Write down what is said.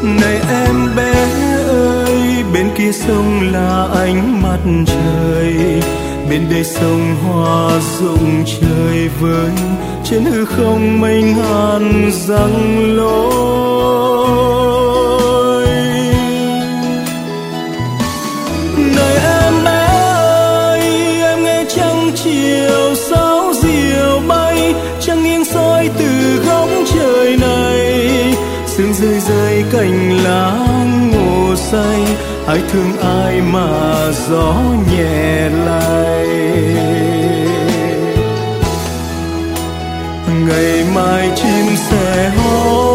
Này em bé ơi, bên kia sông là ánh mặt trời, bên đây sông hoa rụng trời vơi, trên hư không mênh man giăng lối. Này em bé ơi, em nghe trăng chiều sáo diều bay, trăng nghiêng soi từ góc trời này, sương rơi rơi cành lá ngô say, ai thương ai mà gió nhẹ lay. Ngày mai chim sẽ hót